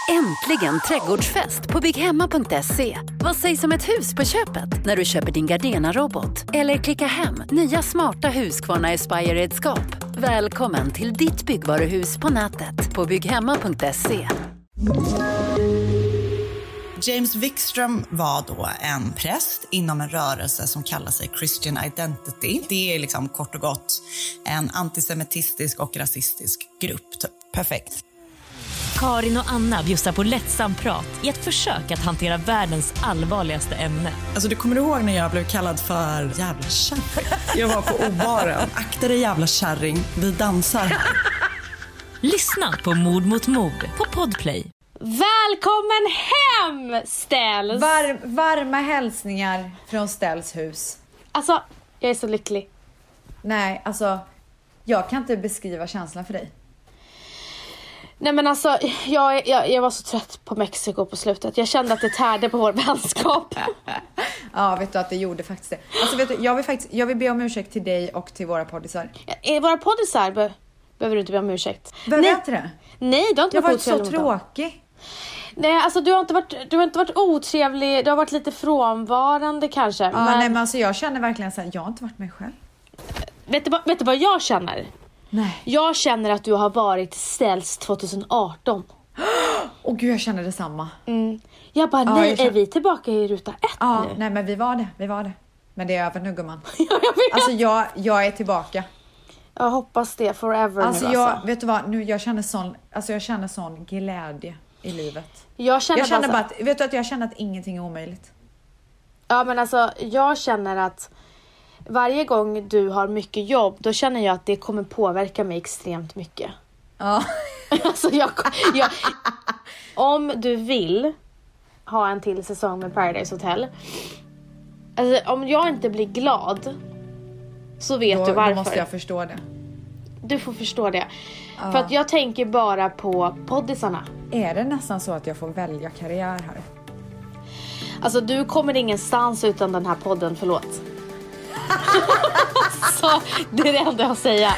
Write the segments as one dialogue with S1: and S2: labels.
S1: Äntligen trädgårdsfest på bygghemma.se. Vad sägs om ett hus på köpet när du köper din Gardena-robot? Eller klicka hem nya smarta Husqvarna Aspire-redskap. Välkommen till ditt byggvaruhus på nätet på bygghemma.se.
S2: James Wikström var då en präst inom en rörelse som kallar sig Christian Identity. Det är liksom kort och gott en antisemitistisk och rasistisk grupp. Perfekt.
S3: Karin och Anna bjussar på lättsam prat i ett försök att hantera världens allvarligaste ämne.
S2: Alltså du kommer ihåg när jag blev kallad för jävla kärring? Jag var på O-baren. Akta dig jävla kärring, vi dansar.
S3: Lyssna på Mord mot mord på Podplay.
S4: Välkommen hem, Ställs!
S5: Varma hälsningar från Ställs hus.
S4: Alltså, jag är så lycklig.
S5: Nej, alltså, jag kan inte beskriva känslan för dig.
S4: Nej men alltså, jag var så trött på Mexiko på slutet. Jag kände att det tärde på vår vänskap.
S5: Ja, vet du att det gjorde faktiskt det. Alltså vet du, jag vill be om ursäkt till dig och till våra poddisar.
S4: Våra poddisar behöver du inte be om ursäkt.
S5: Behöver jag inte det?
S4: Nej, du har inte
S5: varit så tråkig.
S4: Nej, alltså du har inte varit otrevlig. Du har varit lite frånvarande kanske.
S5: Ja, men alltså jag känner verkligen så här, jag har inte varit mig själv.
S4: Vet du vad jag känner?
S5: Nej.
S4: Jag känner att du har varit Ställs 2018.
S5: Åh gud, jag känner detsamma.
S4: Jag bara, är vi tillbaka i ruta 1 nu?
S5: Nej men vi var det. Men det är över nu, gumman.
S4: Ja, jag vet.
S5: Alltså jag är tillbaka.
S4: Jag hoppas det forever
S5: alltså,
S4: nu alltså.
S5: Vet du vad, nu jag känner sån glädje i livet.
S4: Jag känner
S5: bara att, vet du att jag känner att ingenting är omöjligt.
S4: Ja men alltså, jag känner att varje gång du har mycket jobb, då känner jag att det kommer påverka mig extremt mycket.
S5: Ja.
S4: Alltså om du vill ha en till säsong med Paradise Hotel, alltså om jag inte blir glad, så vet du varför.
S5: Då måste jag förstå det.
S4: Du får förstå det. För att jag tänker bara på poddisarna.
S5: Är det nästan så att jag får välja karriär här?
S4: Alltså du kommer ingenstans utan den här podden, förlåt. Så det är det enda jag säger.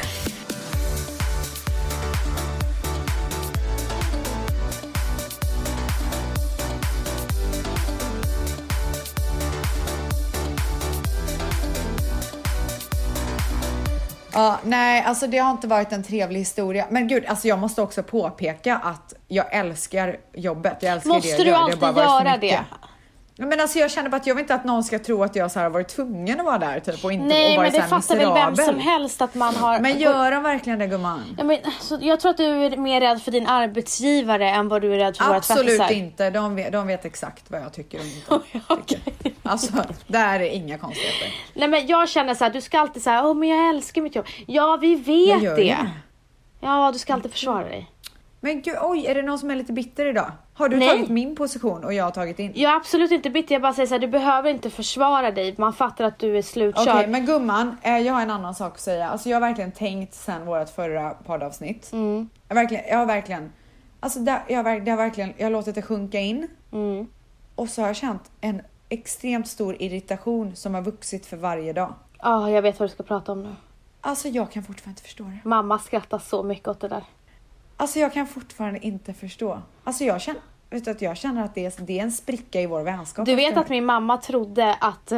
S5: Ja, nej, alltså det har inte varit en trevlig historia. Men gud, alltså jag måste också påpeka att jag älskar jobbet. Jag älskar
S4: måste
S5: det jag
S4: du
S5: gör.
S4: alltid
S5: det har bara
S4: göra det?
S5: Men alltså jag känner bara att jag vill inte att någon ska tro att jag så här har varit tvungen att vara där typ, och inte
S4: nej,
S5: och vara
S4: men det
S5: så här
S4: fattar väl vem
S5: miserabel.
S4: som helst att man har.
S5: Men gör de verkligen det, gumman?
S4: Ja, men, så jag tror att du är mer rädd för din arbetsgivare än vad du är rädd för våra tvättisar.
S5: Absolut inte. De vet exakt vad jag tycker och inte tycker. Alltså, där är inga konstigheter.
S4: Nej, men jag känner så här, du ska alltid säga, men jag älskar mitt jobb. Ja, vi vet det. Ja, du ska alltid försvara dig.
S5: Men gud, oj, är det någon som är lite bitter idag? Har du tagit min position och jag har tagit din?
S4: Jag är absolut inte bitter, jag bara säger så här, du behöver inte försvara dig. Man fattar att du är slutkörd.
S5: Okej, men gumman, jag har en annan sak att säga. Alltså jag har verkligen tänkt sen vårt förra poddavsnitt. Jag har verkligen alltså jag har låtit det sjunka in. Och så har jag känt en extremt stor irritation som har vuxit för varje dag.
S4: Ja, jag vet vad du ska prata om nu.
S5: Alltså jag kan fortfarande inte förstå det.
S4: Mamma skrattar så mycket åt det där.
S5: Alltså jag kan fortfarande inte förstå. Alltså jag känner att det är en spricka i vår vänskap.
S4: Du vet att min mamma trodde att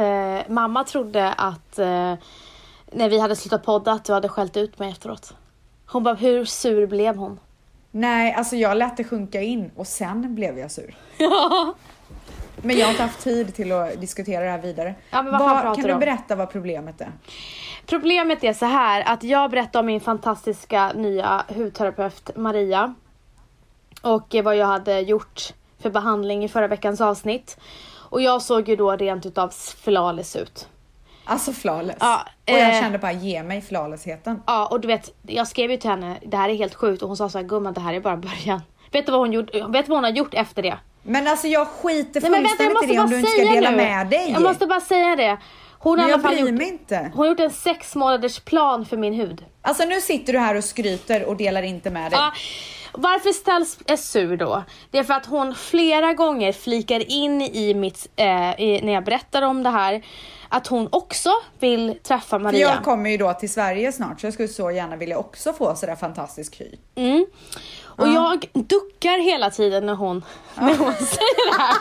S4: när vi hade slutat podda att du hade skällt ut mig efteråt. Hon bara, hur sur blev hon?
S5: Nej, alltså jag lät det sjunka in och sen blev jag sur. Men jag har inte haft tid till att diskutera det här vidare.
S4: Ja, men
S5: kan du berätta vad problemet är?
S4: Problemet är så här att jag berättar om min fantastiska nya hudterapeut Maria. Och vad jag hade gjort för behandling i förra veckans avsnitt. Och jag såg ju då rent utav flawless ut.
S5: Alltså flawless.
S4: Ja,
S5: och jag kände bara, ge mig flawlessheten.
S4: Ja, och du vet, jag skrev ju till henne, det här är helt sjukt. Och hon sa så här, gumman, det här är bara början. Vet du vad hon har gjort efter det?
S5: Men alltså jag skiter fullständigt i det om du inte ska dela med dig.
S4: Jag måste bara säga det. Hon har
S5: har
S4: gjort en 6 månaders plan för min hud.
S5: Alltså nu sitter du här och skryter och delar inte med dig.
S4: Ja, Varför Ställs är sur då? Det är för att hon flera gånger flikar in i mitt när jag berättar om det här, att hon också vill träffa Maria.
S5: För jag kommer ju då till Sverige snart, så jag skulle så gärna vilja också få sådär fantastisk hy.
S4: Och jag duckar hela tiden när hon säger det här.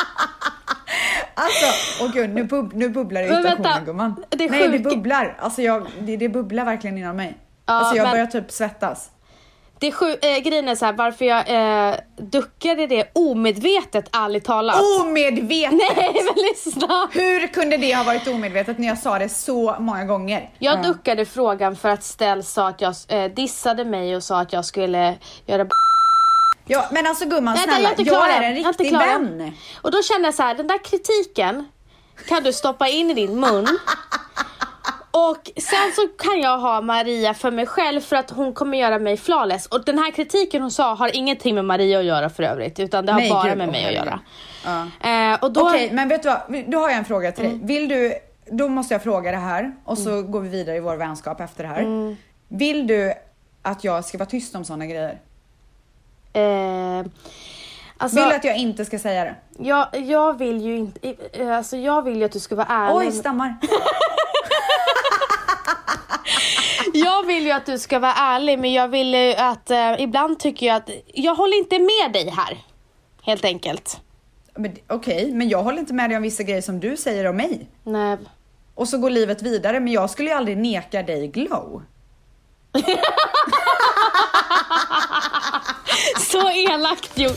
S5: Alltså, åh gud, nu bubblar irritationen, gumman. Det bubblar. Alltså det bubblar verkligen inom mig.
S4: Ja,
S5: alltså jag börjar typ svettas.
S4: Grejen är så här, varför jag duckade det omedvetet, ärligt talat.
S5: Omedvetet?
S4: Nej, men lyssna.
S5: Hur kunde det ha varit omedvetet när jag sa det så många gånger?
S4: Jag duckade frågan för att Ställs sa att jag dissade mig och sa att jag skulle göra...
S5: Ja, men alltså gumman, snälla, jag är en riktig vän.
S4: Och då kände jag så här, den där kritiken kan du stoppa in i din mun. Och sen så kan jag ha Maria för mig själv, för att hon kommer göra mig flawless. Och den här kritiken hon sa har ingenting med Maria att göra för övrigt, utan det har bara med mig att göra.
S5: Okej, men vet du vad? Då har jag en fråga till dig. Vill du, då måste jag fråga det här, och så går vi vidare i vår vänskap efter det här. Vill du att jag ska vara tyst om såna grejer?
S4: Alltså,
S5: vill du att jag inte ska säga det?
S4: Jag vill ju inte, alltså jag vill ju att du ska vara ärlig.
S5: Oj, stammar.
S4: Jag vill ju att du ska vara ärlig, men jag vill ju att ibland tycker jag att jag håller inte med dig här, helt enkelt.
S5: Okej, men jag håller inte med dig om vissa grejer som du säger om mig.
S4: Nej.
S5: Och så går livet vidare, men jag skulle ju aldrig neka dig glow.
S4: Så elakt gjort.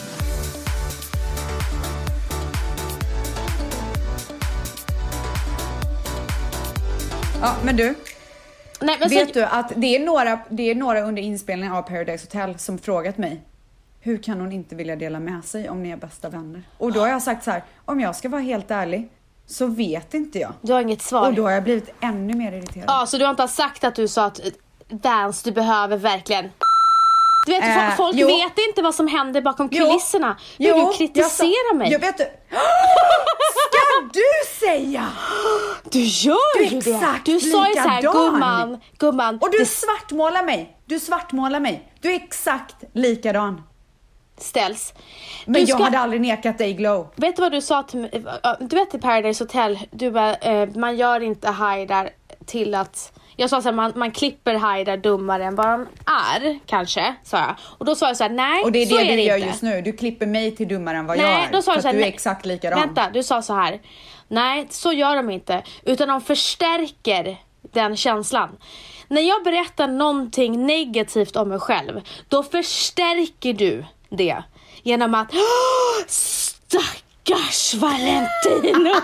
S5: Ja, men du.
S4: Nej, men
S5: vet du att det är några under inspelningen av Paradise Hotel som frågat mig: hur kan hon inte vilja dela med sig om ni är bästa vänner? Och då har jag sagt så här: om jag ska vara helt ärlig så vet inte jag.
S4: Du har inget svar.
S5: Och då har jag blivit ännu mer irriterad.
S4: Ja, så du har inte sagt att du sa att Vans, du behöver verkligen... Du vet, folk vet inte vad som händer bakom kulisserna. Du kritiserar mig.
S5: Jag vet du. Ska du säga?
S4: Du gör ju det. Du sa ju så här, gumman.
S5: Och du svartmålar mig. Du är exakt likadan.
S4: Ställs.
S5: Men jag hade aldrig nekat dig glow.
S4: Vet du vad du sa till mig? Du vet i Paradise Hotel, du bara, man gör inte Haidar till att... Jag sa så här, man klipper Haidar dummare än vad han är, kanske, sa jag. Och då sa jag så här, nej,
S5: och det är
S4: så
S5: det
S4: är
S5: du gör
S4: inte.
S5: just nu. Du klipper mig till dummare än vad jag är.
S4: Då sa jag så här,
S5: du är exakt likadan.
S4: Vänta, du sa så här. Nej, så gör de inte. Utan de förstärker den känslan. När jag berättar någonting negativt om mig själv, då förstärker du det. Genom att, stackars Valentino.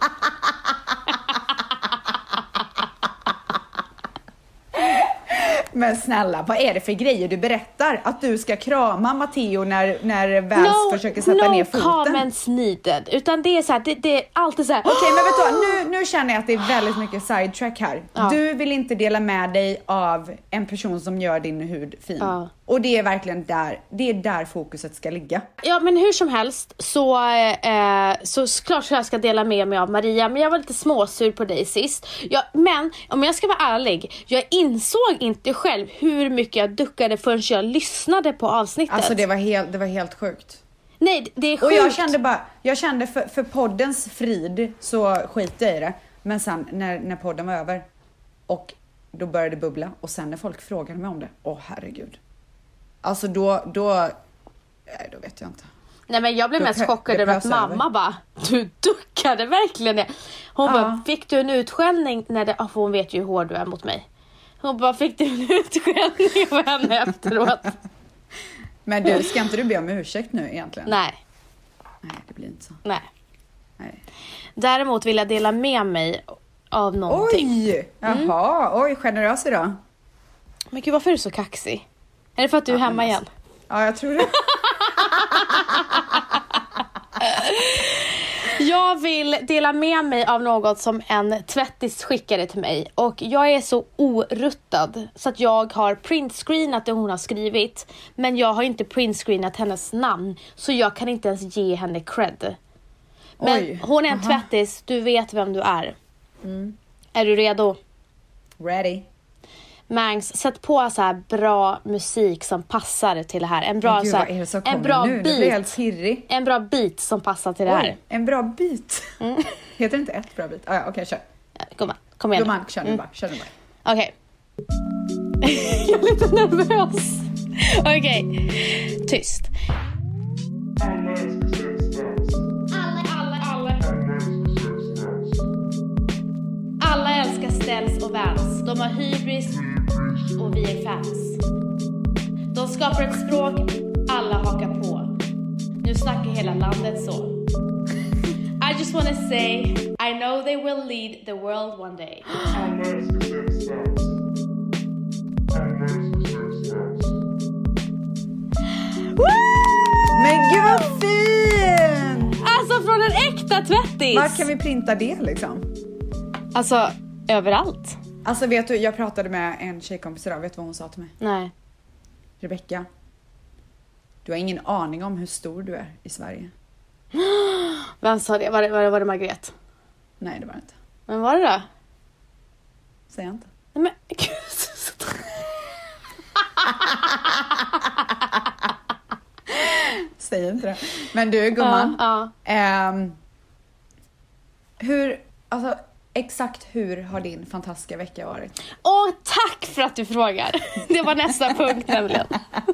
S5: Men snälla, vad är det för grejer du berättar? Att du ska krama Matteo när Vans försöker sätta ner foten?
S4: No comments needed. Utan det är så här, det är alltid så här.
S5: Okej, men vet du vad? Nu känner jag att det är väldigt mycket sidetrack här. Ja. Du vill inte dela med dig av en person som gör din hud fin. Ja. Och det är verkligen där fokuset ska ligga.
S4: Ja, men hur som helst så klart jag ska dela med mig av Maria. Men jag var lite småsur på dig sist. Men om jag ska vara ärlig, jag insåg inte själv hur mycket jag duckade förrän jag lyssnade på avsnittet.
S5: Alltså det var helt sjukt.
S4: Nej, det är sjukt.
S5: Och jag kände för poddens frid så skiter jag i det. Men sen när podden var över och då började det bubbla, och sen när folk frågade mig om det, herregud. Alltså då vet jag inte.
S4: Nej, men jag blev mest chockad över att mamma bara, du duckade verkligen det. Hon bara, fick du en utskällning när det, för hon vet ju hur hård du är mot mig. Hon bara, fick du en utskällning av henne efteråt?
S5: Men du, ska inte du be om ursäkt nu egentligen?
S4: Nej,
S5: det blir inte så.
S4: Nej. Däremot vill jag dela med mig av någonting.
S5: Oj! Jaha, generös idag.
S4: Men gud, varför är du så kaxig? Är det för att du är hemma igen?
S5: Ja, jag tror det.
S4: Jag vill dela med mig av något som en tvättis skickade till mig. Och jag är så oruttad så att jag har printscreenat det hon har skrivit. Men jag har inte printscreenat hennes namn, så jag kan inte ens ge henne cred. Men hon är en tvättis, du vet vem du är. Är du redo?
S5: Ready.
S4: Mangs, sätt på så här bra musik som passar till det här. En bra,
S5: Gud,
S4: så här,
S5: vad är det som
S4: en
S5: kommer
S4: bra
S5: nu? Nu blir jag helt
S4: beat.
S5: pirrig.
S4: En bra beat som passar till det här.
S5: Oj, en bra beat. Heter det inte ett bra beat? Ja, okej, kör.
S4: Kom igen.
S5: Gumman, kör nu bara. Kör nu bara.
S4: Okej. Jag är lite nervös. Okej. Tyst. Alla älskar Ställs och Vans. De har hybris och vi är fans. De skapar ett språk, alla hakar på. Nu snackar hela landet så. I just wanna say, I know they will lead the world one day.
S5: Men gud vad fin!
S4: Alltså från en äkta tvättis!
S5: Var kan vi printa det liksom?
S4: Alltså, överallt.
S5: Alltså vet du, jag pratade med en tjejkompis idag. Vet du vad hon sa till mig?
S4: Nej.
S5: Rebecca, du har ingen aning om hur stor du är i Sverige.
S4: Vem sa det? Var det Margret?
S5: Nej, det var det inte.
S4: Men var det då?
S5: Säger jag inte.
S4: Nej men gud.
S5: Säger inte det. Men du gumman.
S4: Ja.
S5: Exakt hur har din fantastiska vecka varit?
S4: Åh, tack för att du frågar. Det var nästa punkt nämligen.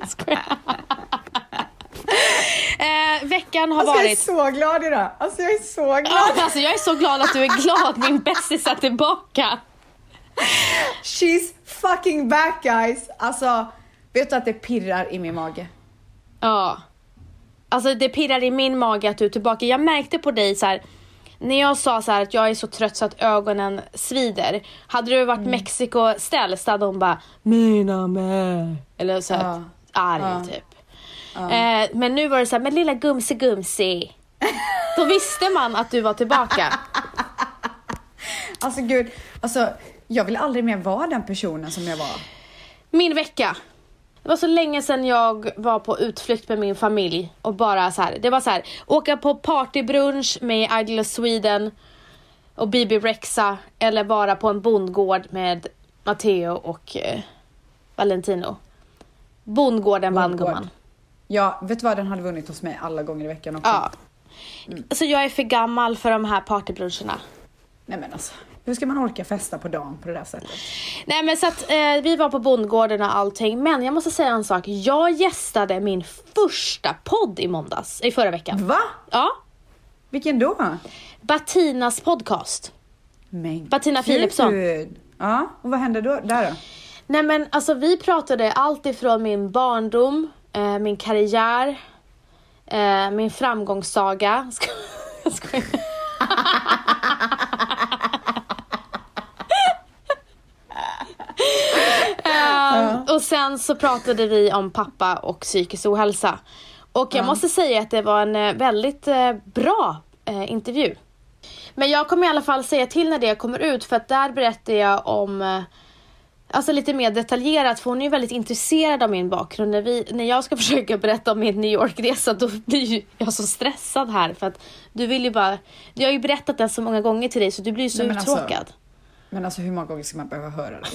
S4: Veckan har varit...
S5: Jag är så glad idag. Alltså jag är så glad.
S4: Alltså jag är så glad att du är glad. Min bästis är tillbaka.
S5: She's fucking back guys. Alltså, vet du att det pirrar i min mage?
S4: Ja. Alltså det pirrar i min mage att du är tillbaka. Jag märkte på dig så här, när jag sa så här att jag är så trött så att ögonen svider. Hade du varit Mexiko-ställs hade hon bara mina med. Eller så här, arg typ. Men nu var det så här, men lilla gumsi. Då visste man att du var tillbaka.
S5: Alltså gud, alltså jag vill aldrig mer vara den personen som jag var.
S4: Min vecka. Det var så länge sedan jag var på utflykt med min familj och bara så här, det var så här, åka på partybrunch med Idol Sweden och Bibi Rexa eller vara på en bondgård med Matteo och Valentino. Bondgården vann gumman.
S5: Ja, vet du vad, den hade vunnit hos mig alla gånger i veckan också.
S4: Ja. Så jag är för gammal för de här partybruncherna.
S5: Nej men alltså, hur ska man orka festa på dagen på det där sättet?
S4: Nej men så att vi var på bondgården och allting. Men jag måste säga en sak. Jag gästade min första podd i förra veckan.
S5: Va?
S4: Ja.
S5: Vilken då?
S4: Battinas podcast.
S5: Men
S4: Battina Philipsson.
S5: Ja, och vad hände då där då?
S4: Nej men alltså vi pratade allt ifrån min barndom, min karriär, min framgångssaga. Jag skojar. Och sen så pratade vi om pappa och psykisk ohälsa. Och jag måste säga att det var en väldigt bra intervju. Men jag kommer i alla fall säga till när det kommer ut, för att där berättar jag om alltså lite mer detaljerat, för hon är ju väldigt intresserad av min bakgrund. När jag ska försöka berätta om min New York-resa, då blir jag så stressad här, för att du vill ju bara, jag har ju berättat den så många gånger till dig så du blir ju så uttråkad.
S5: Men alltså hur många gånger ska man behöva höra det?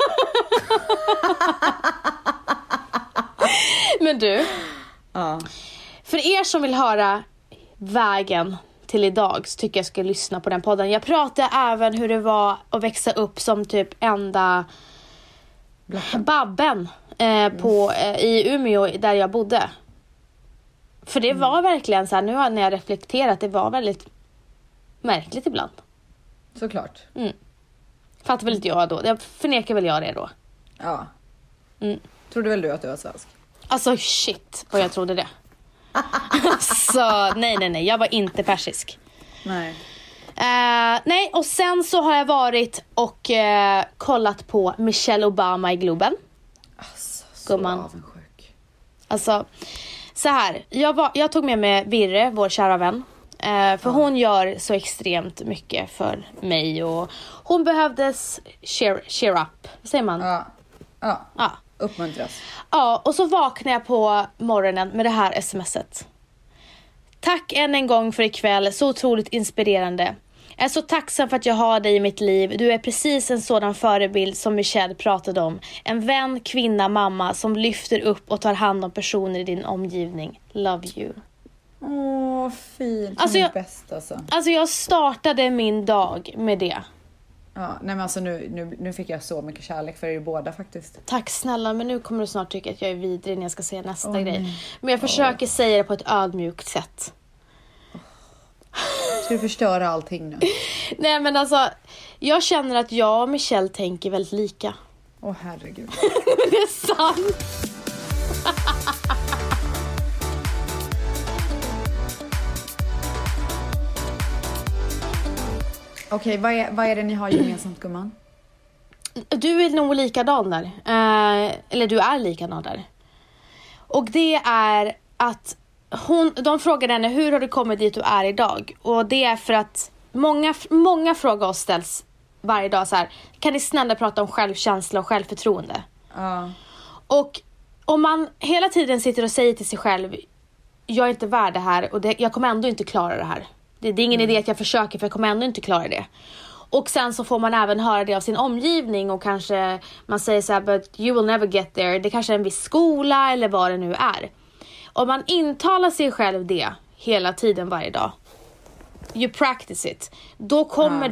S4: Men du, för er som vill höra vägen till idag så tycker jag ska lyssna på den podden. Jag pratade även hur det var att växa upp som typ enda babben i Umeå där jag bodde. För det var verkligen så här, nu när jag reflekterat, det var väldigt märkligt ibland.
S5: Såklart.
S4: Fattar väl inte jag då. Jag förnekar väl jag det då.
S5: Ja. Trodde väl du att du var svensk?
S4: Alltså shit, vad jag trodde det. Så nej, jag var inte persisk.
S5: Nej.
S4: Nej, och sen så har jag varit och kollat på Michelle Obama i Globen.
S5: Alltså, så avundsjuk.
S4: Alltså, så här. Jag tog med mig Virre, vår kära vän. För hon gör så extremt mycket för mig. Och hon behövdes cheer up, säger man?
S5: Ja. Uppmuntras.
S4: Ja, och så vaknar jag på morgonen med det här smset. Tack än en gång för ikväll, så otroligt inspirerande. Jag är så tacksam för att jag har dig i mitt liv. Du är precis en sådan förebild som Michelle pratade om. En vän, kvinna, mamma som lyfter upp och tar hand om personer i din omgivning. Love you.
S5: Åh, fint.
S4: Alltså
S5: Alltså
S4: jag startade min dag med det.
S5: Ja, nej men alltså nu fick jag så mycket kärlek för er båda faktiskt.
S4: Tack snälla, men nu kommer du snart tycka att jag är vidrig när jag ska säga nästa grej. Men jag försöker säga det på ett ödmjukt sätt.
S5: Ska du förstöra allting nu?
S4: Nej men alltså, jag känner att jag och Michelle tänker väldigt lika.
S5: Åh herregud.
S4: Det är sant.
S5: Okej, vad är det ni har gemensamt, gumman?
S4: Du är nog likadan där. Eller du är likadan där. Och det är att de frågade henne, hur har du kommit dit du är idag? Och det är för att många frågor oss ställs varje dag så här: kan ni snälla prata om självkänsla och självförtroende? Och om man hela tiden sitter och säger till sig själv, jag är inte värd det här och jag kommer ändå inte klara det här. Det är ingen idé att jag försöker, för jag kommer ändå inte klara det. Och sen så får man även höra det av sin omgivning, och kanske man säger så här, but you will never get there. Det kanske är en viss skola eller vad det nu är. Om man intalar sig själv det hela tiden varje dag, you practice it, då kommer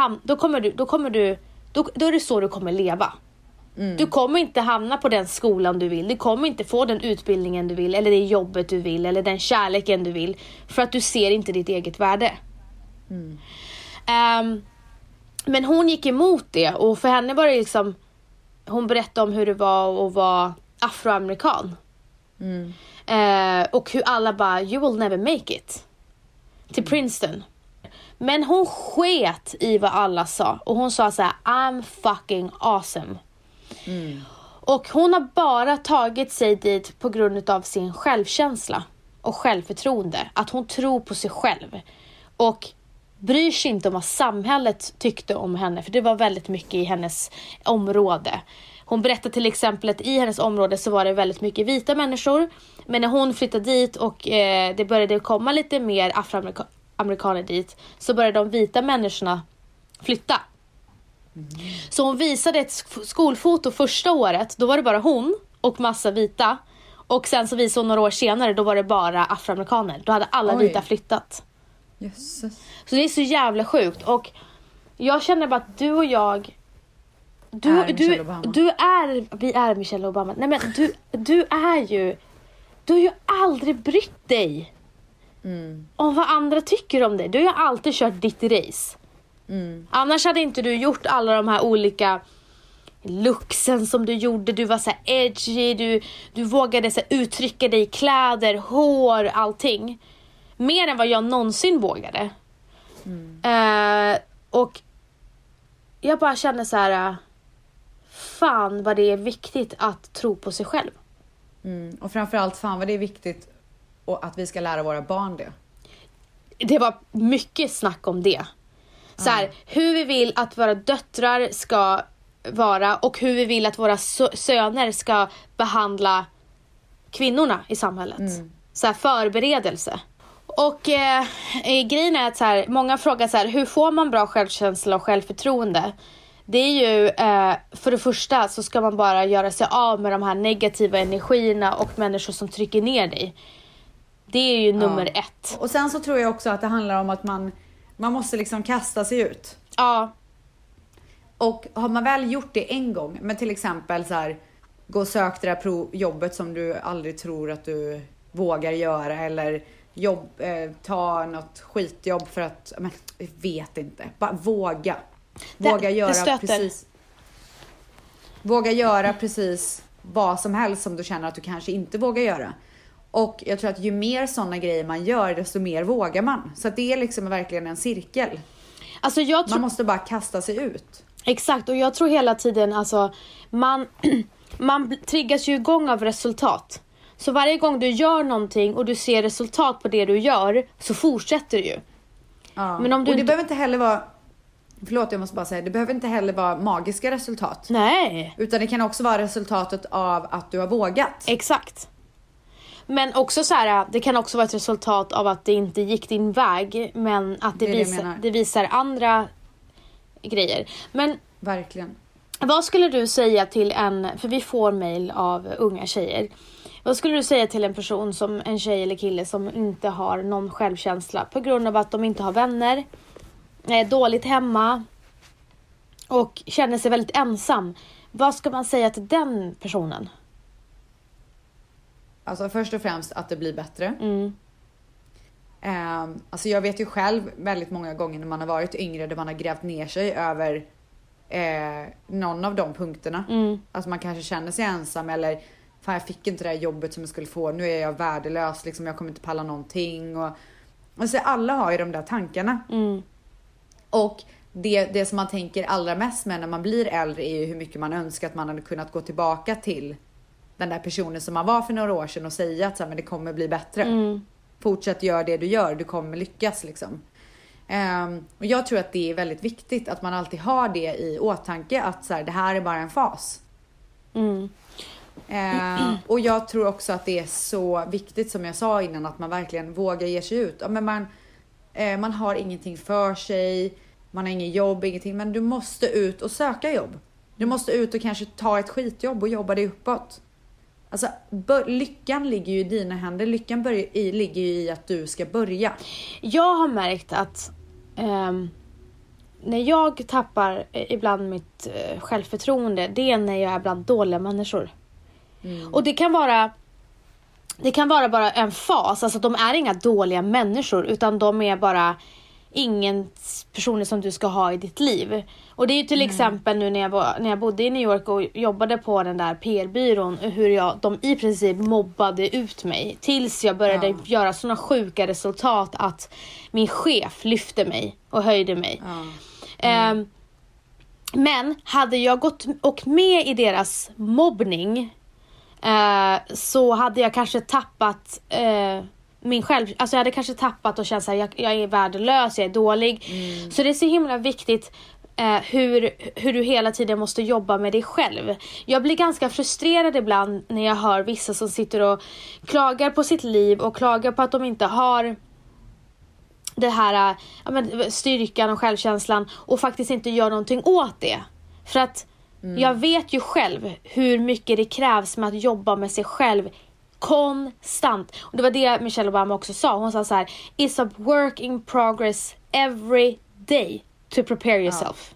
S4: då är det så du kommer leva. Du kommer inte hamna på den skolan du vill. Du kommer inte få den utbildningen du vill, eller det jobbet du vill, eller den kärleken du vill, för att du ser inte ditt eget värde. Men hon gick emot det, och för henne var det liksom, hon berättade om hur det var att vara afroamerikan. Och hur alla bara, you will never make it till Princeton. Men hon sket i vad alla sa, och hon sa så här, I'm fucking awesome. Och hon har bara tagit sig dit på grund av sin självkänsla och självförtroende. Att hon tror på sig själv och bryr sig inte om vad samhället tyckte om henne, för det var väldigt mycket i hennes område. Hon berättade till exempel att i hennes område så var det väldigt mycket vita människor, men när hon flyttade dit och det började komma lite mer afroamerikaner dit, så började de vita människorna flytta. Så hon visade ett skolfoto första året, då var det bara hon och massa vita. Och sen så visade hon några år senare, då var det bara afroamerikaner. Då hade alla vita flyttat.
S5: Jesus.
S4: Så det är så jävla sjukt. Och jag känner bara att du och jag, vi är Michelle Obama. Nej men du har ju aldrig brytt dig om vad andra tycker om dig. Du har ju alltid kört ditt race. Annars hade inte du gjort alla de här olika looksen som du gjorde. Du var så här edgy, du vågade så här uttrycka dig i kläder, hår, allting. Mer än vad jag någonsin vågade. Och jag bara känner så här, fan vad det är viktigt att tro på sig själv.
S5: Och framförallt fan vad det är viktigt och att vi ska lära våra barn det.
S4: Det var mycket snack om det. Så här, hur vi vill att våra döttrar ska vara, och hur vi vill att våra söner ska behandla kvinnorna i samhället. Så här, förberedelse. Och grejen är att så här, många frågar så här, hur får man bra självkänsla och självförtroende? Det är ju, för det första så ska man bara göra sig av med de här negativa energierna och människor som trycker ner dig. Det är ju nummer 1.
S5: Och sen så tror jag också att det handlar om att man måste liksom kasta sig ut.
S4: Ja.
S5: Och har man väl gjort det en gång, men till exempel så här, gå och sök det där jobbet som du aldrig tror att du vågar göra, eller ta något skitjobb för att, men jag vet inte, bara våga göra precis vad som helst som du känner att du kanske inte vågar göra. Och jag tror att ju mer sådana grejer man gör, desto mer vågar man. Så att det är liksom verkligen en cirkel.
S4: Alltså
S5: man måste bara kasta sig ut.
S4: Exakt, och jag tror hela tiden, alltså, man triggas ju igång av resultat. Så varje gång du gör någonting och du ser resultat på det du gör, så fortsätter du ju.
S5: Ja. Men om du behöver inte heller vara, förlåt jag måste bara säga, det behöver inte heller vara magiska resultat.
S4: Nej.
S5: Utan det kan också vara resultatet av att du har vågat.
S4: Exakt. Men också så här, det kan också vara ett resultat av att det inte gick din väg, men att det visar andra grejer. Men
S5: verkligen.
S4: Vad skulle du säga till för vi får mejl av unga tjejer. Vad skulle du säga till en person, som en tjej eller kille, som inte har någon självkänsla på grund av att de inte har vänner, är dåligt hemma och känner sig väldigt ensam? Vad ska man säga till den personen?
S5: Alltså först och främst att det blir bättre. Alltså jag vet ju själv väldigt många gånger när man har varit yngre där man har grävt ner sig över någon av de punkterna. Alltså man kanske känner sig ensam, eller fan, jag fick inte det här jobbet som jag skulle få, nu är jag värdelös, liksom, jag kommer inte palla någonting. Och så alla har ju de där tankarna. Och det som man tänker allra mest med när man blir äldre är ju hur mycket man önskar att man hade kunnat gå tillbaka till den där personen som man var för några år sedan och säga att så här, men det kommer bli bättre. Fortsätt göra det du gör, du kommer lyckas liksom. Och jag tror att det är väldigt viktigt att man alltid har det i åtanke, att så här, det här är bara en fas. Och jag tror också att det är så viktigt, som jag sa innan, att man verkligen vågar ge sig ut. Men man har ingenting för sig, man har ingen jobb, ingenting, men du måste ut och söka jobb. Du måste ut och kanske ta ett skitjobb och jobba dig uppåt. Alltså lyckan ligger ju i dina händer. Lyckan ligger ju i att du ska börja. Jag
S4: har märkt att när jag tappar ibland mitt självförtroende, det är när jag är bland dåliga människor. Och det kan vara bara en fas. Alltså de är inga dåliga människor, utan de är bara ingen personer som du ska ha i ditt liv. Och det är ju till exempel nu när jag bodde i New York och jobbade på den där PR-byrån, hur de i princip mobbade ut mig tills jag började göra såna sjuka resultat att min chef lyfte mig och höjde mig. Men hade jag gått med i deras mobbning, så hade jag kanske tappat alltså jag hade kanske tappat och känt att jag är värdelös, jag är dålig. Så det är så himla viktigt hur du hela tiden måste jobba med dig själv. Jag blir ganska frustrerad ibland när jag hör vissa som sitter och klagar på sitt liv och klagar på att de inte har det här styrkan och självkänslan och faktiskt inte gör någonting åt det. För att jag vet ju själv hur mycket det krävs med att jobba med sig själv konstant. Och det var det Michelle Obama också sa. Hon sa så här: it's a work in progress every day to prepare yourself.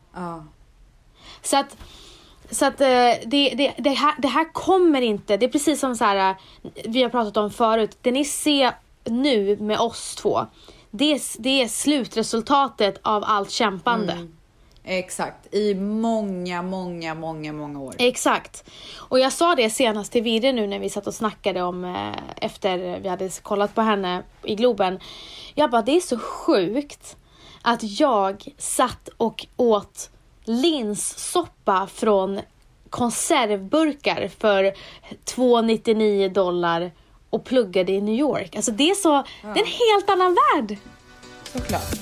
S4: Så att det här kommer inte. Det är precis som så här vi har pratat om förut. Det ni ser nu med oss två, det är slutresultatet av allt kämpande.
S5: Exakt, i många år.
S4: Exakt. Och jag sa det senast till Vidre nu när vi satt och snackade om efter vi hade kollat på henne i Globen. Jag bara, det är så sjukt att jag satt och åt linssoppa från konservburkar för $2,99 och pluggade i New York. Alltså det är så, det är en helt annan värld.
S5: Såklart.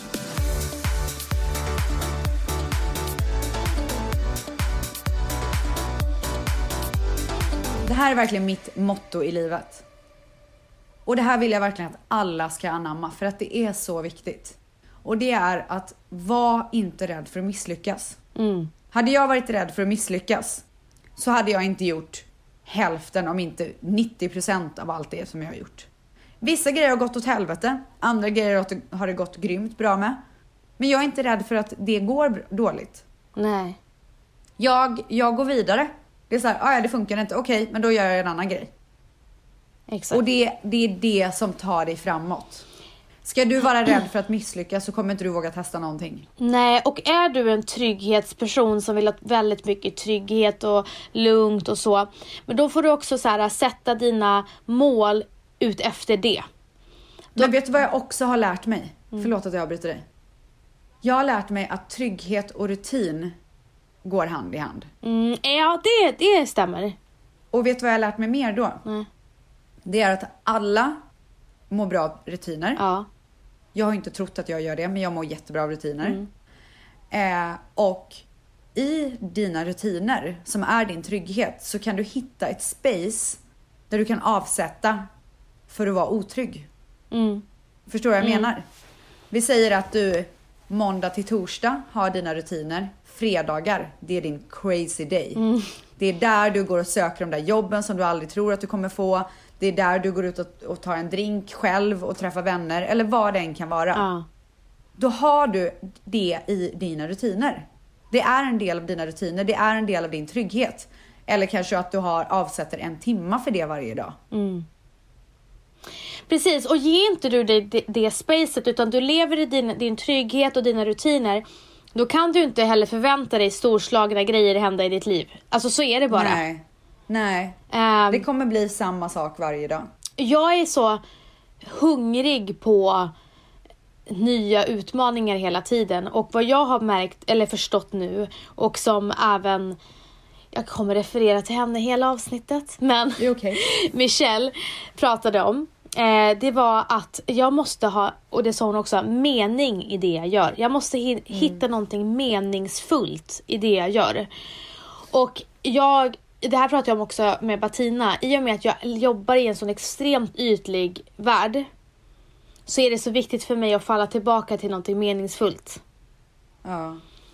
S5: Det här är verkligen mitt motto i livet. Och det här vill jag verkligen att alla ska anamma, för att det är så viktigt. Och det är att var inte rädd för att misslyckas. Hade jag varit rädd för att misslyckas så hade jag inte gjort hälften, om inte 90% av allt det som jag har gjort. Vissa grejer har gått åt helvete, andra grejer har det gått grymt bra med. Men jag är inte rädd för att det går dåligt.
S4: Nej.
S5: Jag går vidare. Det är så här, det funkar inte. Okej, men då gör jag en annan grej.
S4: Exakt.
S5: Och det är det som tar dig framåt. Ska du vara rädd för att misslyckas så kommer inte du våga testa någonting.
S4: Nej, och är du en trygghetsperson som vill ha väldigt mycket trygghet och lugnt och så, men då får du också så här, sätta dina mål ut efter det.
S5: Men vet du vad jag också har lärt mig? Förlåt att jag avbryter dig. Jag har lärt mig att trygghet och rutin går hand i hand.
S4: Ja, det stämmer.
S5: Och vet du vad jag har lärt mig mer då? Det är att alla mår bra av rutiner.
S4: Ja.
S5: Jag har inte trott att jag gör det, men jag mår jättebra av rutiner. Och i dina rutiner, som är din trygghet, så kan du hitta ett space där du kan avsätta för att vara otrygg. Förstår vad jag menar? Vi säger att du måndag till torsdag har dina rutiner. Fredagar, det är din crazy day. Det är där du går och söker de där jobben som du aldrig tror att du kommer få. Det är där du går ut och tar en drink själv och träffar vänner. Eller vad det än kan vara. Då har du det i dina rutiner. Det är en del av dina rutiner. Det är en del av din trygghet. Eller kanske att du avsätter 1 timme för det varje dag.
S4: Precis, och ge inte du det spacet, utan du lever i din trygghet och dina rutiner. Då kan du inte heller förvänta dig storslagna grejer hända i ditt liv. Alltså så är det bara.
S5: Nej. Det kommer bli samma sak varje dag.
S4: Jag är så hungrig på nya utmaningar hela tiden. Och vad jag har märkt, eller förstått nu, och som även... Jag kommer referera till henne hela avsnittet. Men
S5: okay.
S4: Michelle pratade om. Det var att jag måste ha, och det sa hon också, mening i det jag gör. Jag måste hitta någonting meningsfullt i det jag gör. Och det här pratade jag om också med Bettina. I och med att jag jobbar i en sån extremt ytlig värld, så är det så viktigt för mig att falla tillbaka till någonting meningsfullt.
S5: Ja.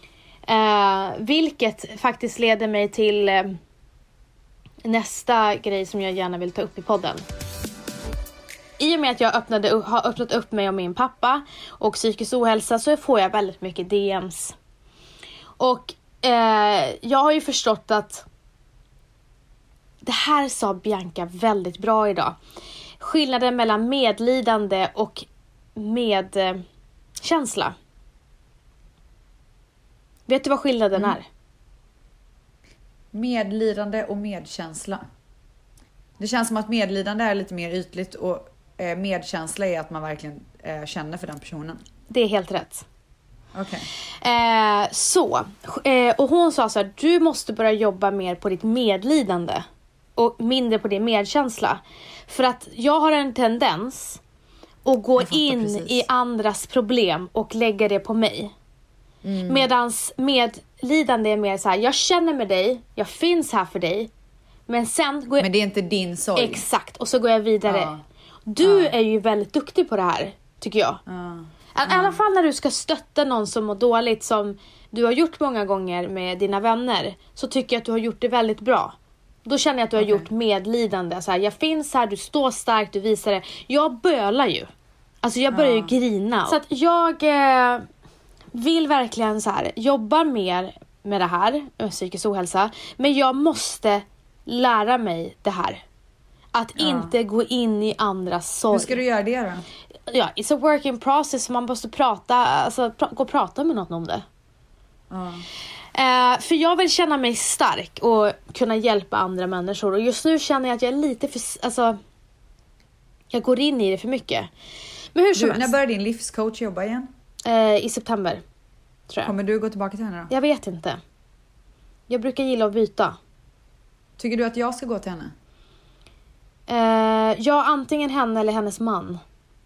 S4: Vilket faktiskt leder mig till nästa grej som jag gärna vill ta upp i podden. I och med att jag har öppnat upp mig om min pappa och psykisk ohälsa, så får jag väldigt mycket DMs. Och jag har ju förstått att det här sa Bianca väldigt bra idag. Skillnaden mellan medlidande och medkänsla. Vet du vad skillnaden är?
S5: Medlidande och medkänsla. Det känns som att medlidande är lite mer ytligt och medkänsla är att man verkligen känner för den personen.
S4: Det är helt rätt.
S5: Okej.
S4: Och hon sa så här: du måste börja jobba mer på ditt medlidande och mindre på din medkänsla. För att jag har en tendens att gå in i andras problem och lägga det på mig. Medans medlidande är mer så här: jag känner med dig, jag finns här för dig. Men sen går jag...
S5: Men det är inte din sorg.
S4: Exakt, och så går jag vidare. Du är ju väldigt duktig på det här, tycker jag. I alla fall när du ska stötta någon som mår dåligt, som du har gjort många gånger med dina vänner, så tycker jag att du har gjort det väldigt bra. Då känner jag att du har gjort medlidande. Så här, jag finns här, du står starkt, du visar det. Jag bölar ju. Alltså jag börjar ju grina. Så att jag vill verkligen så här, jobba mer med det här, psykisk ohälsa. Men jag måste lära mig det här. Att inte gå in i andras sorg.
S5: Hur ska du göra det då?
S4: Ja, it's a work in process. Man måste gå och prata med någon om det. För jag vill känna mig stark och kunna hjälpa andra människor. Och just nu känner jag att jag är lite för... Alltså, jag går in i det för mycket. Men hur som helst.
S5: När börjar din livscoach jobba igen?
S4: I september, tror jag.
S5: Kommer du gå tillbaka till henne då?
S4: Jag vet inte. Jag brukar gilla att byta.
S5: Tycker du att jag ska gå till henne?
S4: Ja, antingen henne eller hennes man.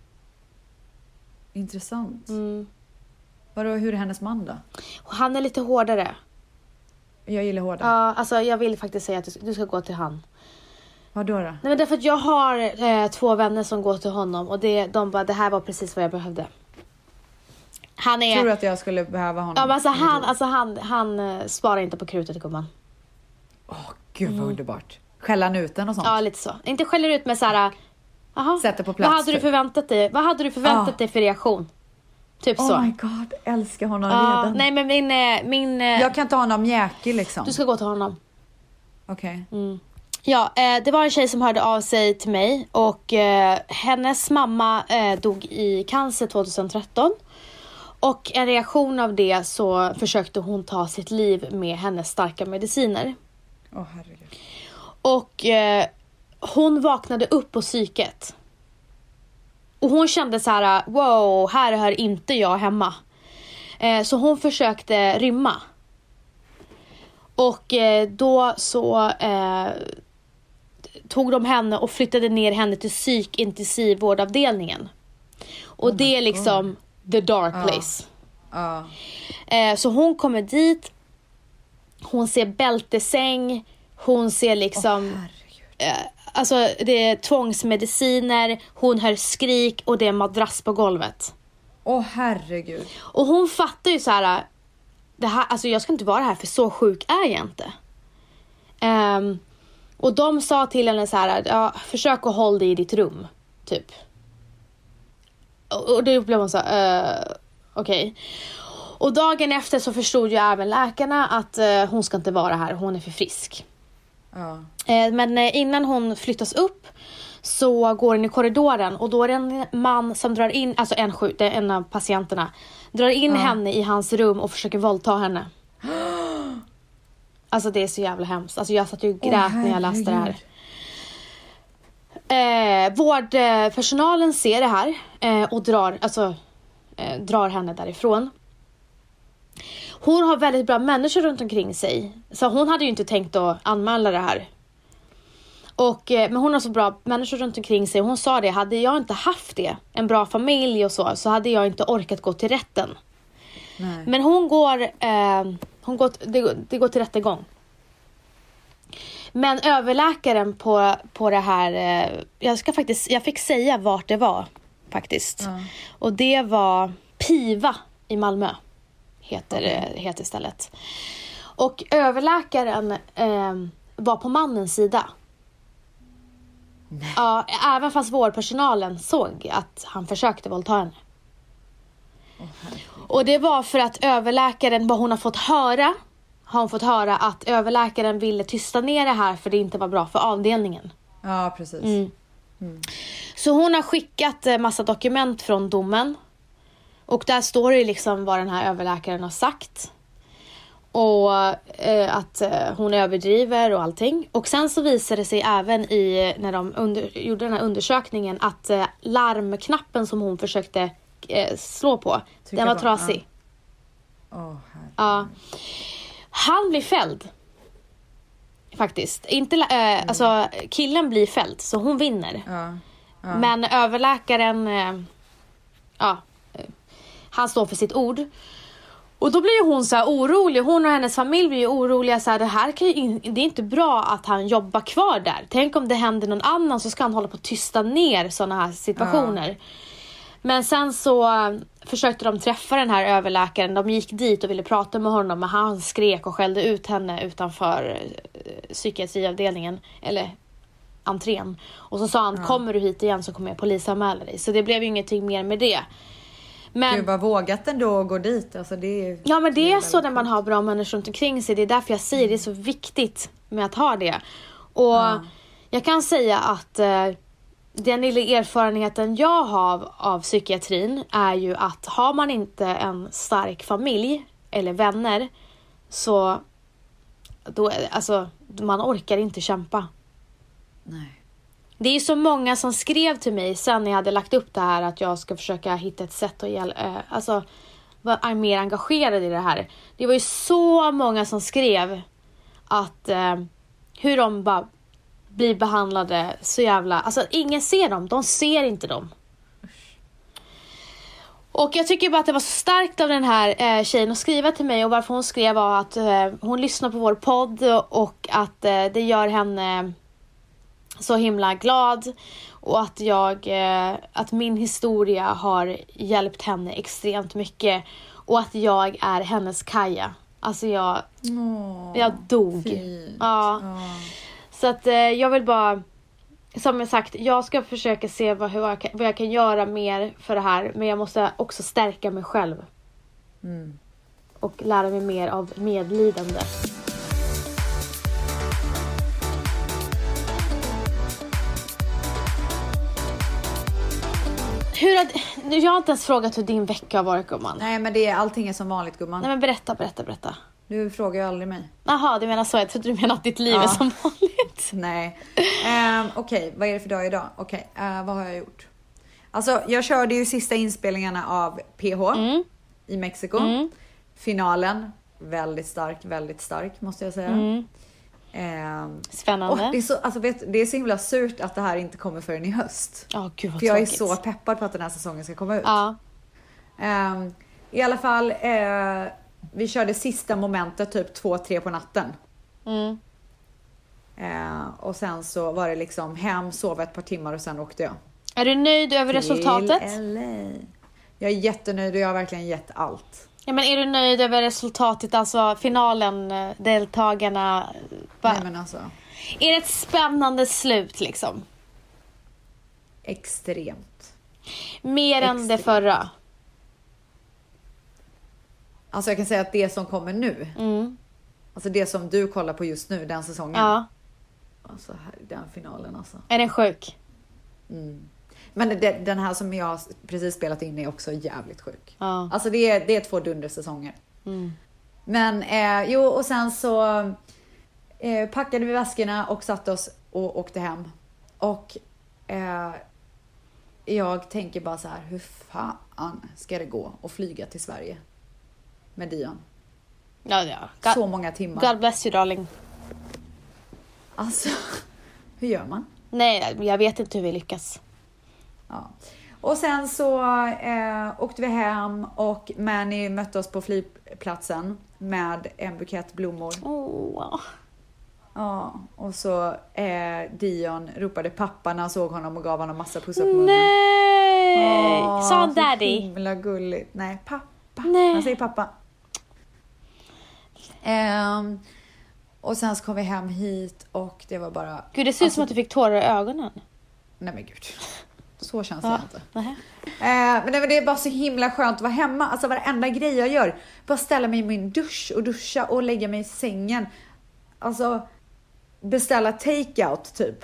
S5: Intressant. Hur är hennes man då?
S4: Han är lite hårdare.
S5: Jag gillar hårdare.
S4: Ja, alltså jag vill faktiskt säga att du ska gå till han.
S5: Vadå då?
S4: Nej, men därför att jag har 2 vänner som går till honom. Och de bara, det här var precis vad jag behövde.
S5: Tror du att jag skulle behöva honom?
S4: Ja, men han sparar inte på krutet, gumman.
S5: Gud vad underbart. Skälla han ut den och sånt?
S4: Ja, lite så. Inte skäller ut med så här.
S5: Sätter på plats.
S4: Vad hade du förväntat dig? Vad hade du förväntat dig för reaktion? Typ så.
S5: Oh my god, älskar honom redan.
S4: Nej, men min
S5: jag kan ta honom mjäkig liksom.
S4: Du ska gå till honom.
S5: Okej.
S4: Ja, det var en tjej som hörde av sig till mig. Och hennes mamma dog i cancer 2013. Och en reaktion av det så försökte hon ta sitt liv med hennes starka mediciner.
S5: Herregud.
S4: Och hon vaknade upp på psyket. Och hon kände så här: wow, här hör inte jag hemma. Så hon försökte rymma. Och då så tog de henne och flyttade ner henne till psykintensivvårdavdelningen. Och det är liksom the dark place. Så hon kommer dit. Hon ser bältesäng. Hon ser liksom alltså det är tvångsmediciner, hon hör skrik och det är madrass på golvet.
S5: Åh herregud.
S4: Och hon fattar ju så här, det här, alltså jag ska inte vara här för så sjuk är jag inte. Och de sa till henne så här, ja, försök att hålla dig i ditt rum, typ. Och det blev hon så okej. Och dagen efter så förstod ju även läkarna att hon ska inte vara här, hon är för frisk.
S5: Ja.
S4: Men innan hon flyttas upp så går hon i korridoren och då är det en man som drar in, alltså en av patienterna drar in henne i hans rum och försöker våldta henne. Alltså det är så jävla hemskt. Alltså jag satt ju och grät när jag läste det här. Vårdpersonalen ser det här och drar henne därifrån. Hon har väldigt bra människor runt omkring sig. Så hon hade ju inte tänkt att anmäla det här. Men hon har så bra människor runt omkring sig. Hon sa det, hade jag inte haft det, en bra familj och så hade jag inte orkat gå till rätten.
S5: Nej.
S4: Men det går till rättegång. Men överläkaren på det här, jag fick säga vart det var faktiskt. Ja. Och det var Piva i Malmö heter stället. Och överläkaren var på mannens sida. Nej. Ja, även fast vårdpersonalen såg att han försökte våldta henne. Och det var för att överläkaren, vad hon har fått höra att överläkaren ville tysta ner det här för det inte var bra för avdelningen.
S5: Ja, precis.
S4: Så hon har skickat massa dokument från domen. Och där står det liksom vad den här överläkaren har sagt. Och att hon överdriver och allting. Och sen så visade det sig även när de gjorde den här undersökningen att larmknappen som hon försökte slå på, den var trasig. Ja. Han blir fälld. Faktiskt. Alltså killen blir fälld så hon vinner. Men överläkaren han står för sitt ord. Och då blir hon så här orolig. Hon och hennes familj blir ju oroliga så här, det är inte bra att han jobbar kvar där. Tänk om det händer någon annan så ska han hålla på att tysta ner såna här situationer. Men sen så försökte de träffa den här överläkaren. De gick dit och ville prata med honom. Men han skrek och skällde ut henne utanför psykiatriavdelningen. Eller entrén. Och så sa han, kommer du hit igen så kommer jag polisanmäla dig. Så det blev ju ingenting mer med det. Men
S5: du var vågat ändå att gå dit. Alltså
S4: men det är så när man har bra människor runt omkring sig. Det är därför jag säger det är så viktigt med att ha det. Och jag kan säga att den lilla erfarenheten jag har av psykiatrin är ju att har man inte en stark familj eller vänner så då, alltså, man orkar inte kämpa. Nej. Det är så många som skrev till mig sen när jag hade lagt upp det här att jag ska försöka hitta ett sätt att vara mer engagerad i det här. Det var ju så många som skrev att hur de bara blir behandlade så jävla... Alltså ingen ser dem, de ser inte dem. Och jag tycker bara att det var så starkt av den här tjejen att skriva till mig. Och varför hon skrev var att hon lyssnar på vår podd och att det gör henne så himla glad. Och att min historia har hjälpt henne extremt mycket. Och att jag är hennes Kaja. Alltså jag dog. Fint. Ja. Så att jag vill bara, som jag sagt, jag ska försöka se vad jag kan göra mer för det här. Men jag måste också stärka mig själv. Och lära mig mer av medlidande. Jag har inte ens frågat hur din vecka har varit, gumman.
S5: Nej, men allting är som vanligt, gumman.
S4: Nej, men berätta.
S5: Du frågar ju aldrig mig.
S4: Jaha, du menar så. Jag trodde du menar att ditt liv är som vanligt.
S5: Nej. Okej, vad är det för dag idag? Vad har jag gjort? Alltså, jag körde ju sista inspelningarna av PH i Mexiko. Finalen, väldigt stark måste jag säga.
S4: Spännande.
S5: Det är så himla surt att det här inte kommer förrän i höst.
S4: Gud, vad
S5: för jag är
S4: tråkigt.
S5: så peppad på att den här säsongen ska komma ut. I alla fall, vi körde sista momentet typ 2-3 på natten. Och sen så var det liksom hem, sova ett par timmar och sen åkte jag.
S4: Är du nöjd över resultatet?
S5: LA. Jag är jättenöjd och jag har verkligen gett allt.
S4: Ja, men är du nöjd över resultatet, alltså finalen, deltagarna?
S5: Nej, men alltså.
S4: Är det ett spännande slut liksom?
S5: Extremt.
S4: Mer än det förra?
S5: Alltså jag kan säga att det som kommer nu, alltså det som du kollar på just nu, den säsongen.
S4: Ja.
S5: Alltså den finalen alltså.
S4: Är den sjuk?
S5: Men den här som jag precis spelat in är också jävligt sjuk.
S4: Ja.
S5: Alltså det är 2 dundersäsonger. Men och sen så packade vi väskorna och satte oss och åkte hem. Och jag tänker bara så här, hur fan ska det gå att flyga till Sverige med Dion?
S4: Ja.
S5: Så många timmar.
S4: God bless you, darling.
S5: Alltså, hur gör man?
S4: Nej, jag vet inte hur vi lyckas.
S5: Ja. Och sen så åkte vi hem och Manny mötte oss på flygplatsen med en bukett blommor. Ja, och så Dion ropade pappa när han såg honom och gav honom massa pussar på munnen.
S4: Nej! Sa han daddy?
S5: Himla gulligt. Nej, pappa.
S4: Nej.
S5: Han säger pappa. Och sen så kom vi hem hit och det var bara...
S4: Gud, det ser ut som att du fick tårar i ögonen.
S5: Nej men gud. Så känns det inte.
S4: Nej.
S5: Men det är bara så himla skönt att vara hemma. Alltså varenda grej jag gör. Bara ställa mig i min dusch och duscha och lägga mig i sängen. Alltså beställa takeout typ.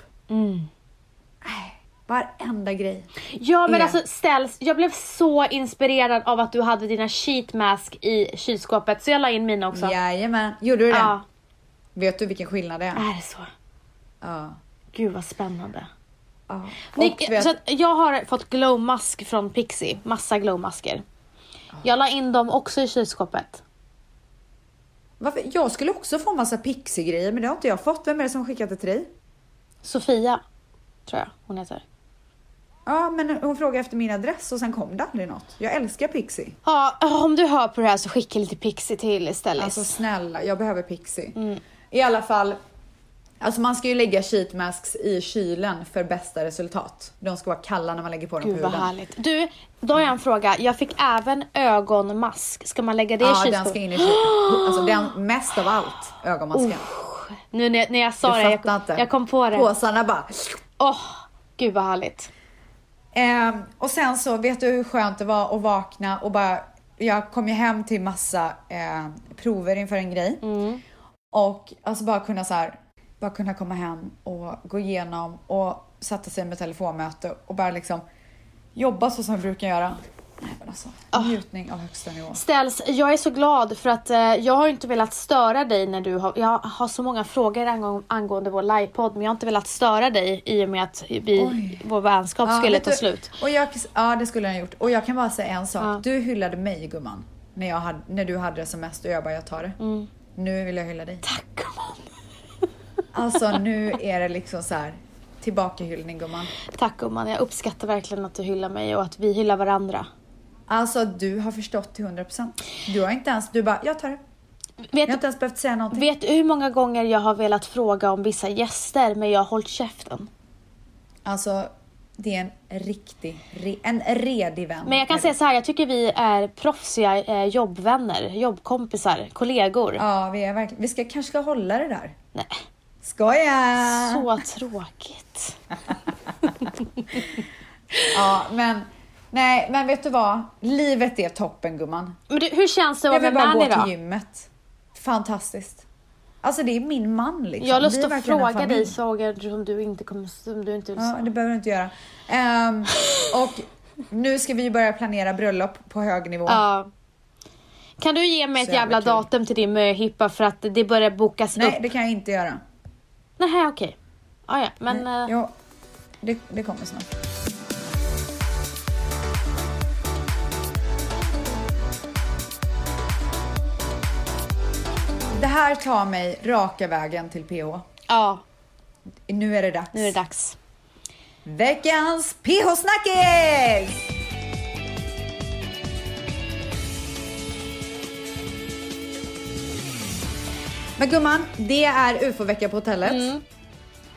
S5: Varenda grej.
S4: Ja, men alltså jag blev så inspirerad av att du hade dina sheet mask i kylskåpet. Så jag la in mina också.
S5: Jajamän. Gjorde du det?
S4: Ja.
S5: Vet du vilken skillnad det är?
S4: Är det så?
S5: Ja.
S4: Gud vad spännande.
S5: Ja.
S4: Så att jag har fått glowmask från Pixie. Massa glowmasker. Jag la in dem också i kylskåpet.
S5: Varför? Jag skulle också få massa Pixie-grejer, men det har inte jag fått. Vem är det som skickat det till dig?
S4: Sofia, tror jag hon heter.
S5: Ja, men hon frågade efter min adress och sen kom det aldrig något. Jag älskar Pixie.
S4: Ja, om du hör på det här så skicka lite Pixie till istället.
S5: Alltså snälla, jag behöver Pixie. I alla fall, alltså man ska ju lägga sheet masks i kylen för bästa resultat. De ska vara kalla när man lägger på dem på huden.
S4: Gud vad härligt. Du, då har jag en fråga. Jag fick även ögonmask. Ska man lägga det i kylskåpet?
S5: Ja, den ska in i kylen. Alltså den mest av allt, ögonmasken.
S4: Nu när jag sa det, jag kom på det.
S5: Påsarna bara...
S4: Gud vad härligt.
S5: Och sen så, vet du hur skönt det var att vakna och bara... Jag kom ju hem till massa prover inför en grej. Och alltså bara kunna så här... Bara kunna komma hem och gå igenom och sätta sig med telefonmöte och bara liksom jobba så som vi brukar göra. Nej, men alltså, njutning av högsta nivå.
S4: Ställs, jag är så glad för att jag har inte velat störa dig när du har... Jag har så många frågor angående vår livepodd, men jag har inte velat störa dig i och med att vår vänskap skulle ta slut.
S5: Och det skulle jag ha gjort. Och jag kan bara säga en sak. Ja. Du hyllade mig, gumman, när du hade det som mest och jag bara, jag tar det. Nu vill jag hylla dig.
S4: Tack, gumman.
S5: Alltså nu är det liksom så här tillbakahyllning, gumman.
S4: Tack, gumman. Jag uppskattar verkligen att du hyllar mig och att vi hyllar varandra.
S5: Alltså du har förstått till 100%. Du har inte ens, du bara, jag tar det. Jag har inte ens behövt säga någonting.
S4: Vet du hur många gånger jag har velat fråga om vissa gäster, men jag har hållit käften?
S5: Alltså det är en redig vän.
S4: Men jag kan säga så här, jag tycker vi är proffsiga jobbvänner, jobbkompisar, kollegor.
S5: Ja, vi är verkligen. Vi kanske ska hålla det där.
S4: Nej.
S5: Skoja!
S4: Så tråkigt.
S5: Ja, men vet du vad? Livet är toppen, gumman.
S4: Men du, hur känns det att vara med Manny då?
S5: Jag vill bara gå till gymmet. Fantastiskt. Alltså det är min man liksom.
S4: Jag har lust att fråga dig saker som du inte vill säga.
S5: Ja, det behöver du inte göra. Och nu ska vi börja planera bröllop på hög nivå.
S4: Ja. Kan du ge mig ett jävla datum till din möhippa för att det börjar bokas upp?
S5: Nej, det kan jag inte göra.
S4: Nej, okej. Ja, men...
S5: Jo, det kommer snart. Det här tar mig raka vägen till PH.
S4: Ja.
S5: Nu är det dags.
S4: Nu är det dags.
S5: Veckans PH-snackis! Men gumman, det är UFO-vecka på hotellet.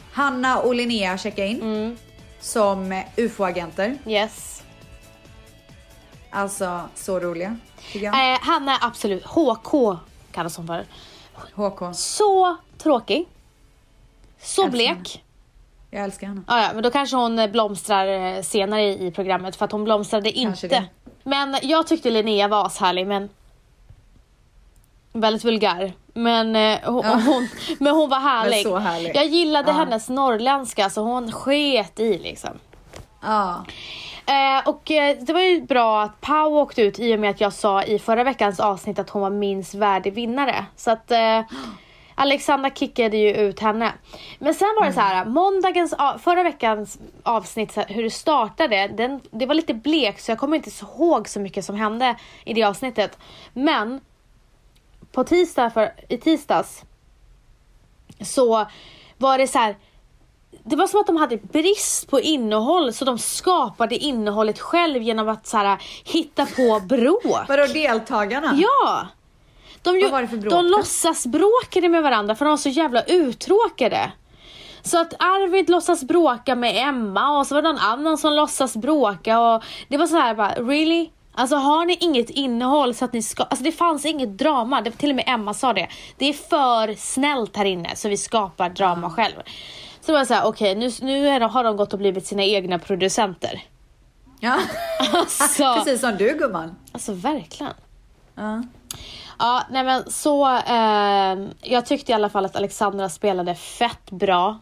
S5: Hanna och Linnea checkar in som UFO-agenter.
S4: Yes.
S5: Alltså så roliga tycker jag.
S4: Hanna är absolut HK kallas hon för.
S5: HK.
S4: Så tråkig. Så
S5: Älskar
S4: blek.
S5: henne. Jag älskar henne.
S4: Ja, men då kanske hon blomstrar senare i programmet, för att hon blomstrade
S5: Kanske
S4: inte.
S5: det.
S4: Men jag tyckte Linnea var ashärlig, men väldigt vulgär. Men hon var härlig.
S5: Men så härlig.
S4: Jag gillade hennes norrländska, så hon sket i liksom.
S5: Ja.
S4: Och det var ju bra att Pau åkte ut, i och med att jag sa i förra veckans avsnitt att hon var minst värdig vinnare. Så att Alexandra kickade ju ut henne. Men sen var det så här, förra veckans avsnitt, så här, hur det startade, det var lite blek, så jag kommer inte ihåg så mycket som hände i det avsnittet. Men på i tisdags så var det så här, det var som att de hade brist på innehåll, så de skapade innehållet själv genom att så här, hitta på bråk.
S5: Vadå, deltagarna?
S4: Ja!
S5: Vad var det för bråk?
S4: De låtsas bråkade med varandra för de var så jävla uttråkade. Så att Arvid låtsas bråka med Emma, och så var det någon annan som låtsas bråka, och det var så här bara, really? Alltså har ni inget innehåll så att ni ska... Alltså det fanns inget drama, till och med Emma sa det. Det är för snällt här inne, så vi skapar drama själv. Så det var så här, okej, nu har de gått och blivit sina egna producenter.
S5: Ja,
S4: Alltså,
S5: precis som du, gumman.
S4: alltså verkligen.
S5: Ja.
S4: Ja, nej men så jag tyckte i alla fall att Alexandra spelade fett bra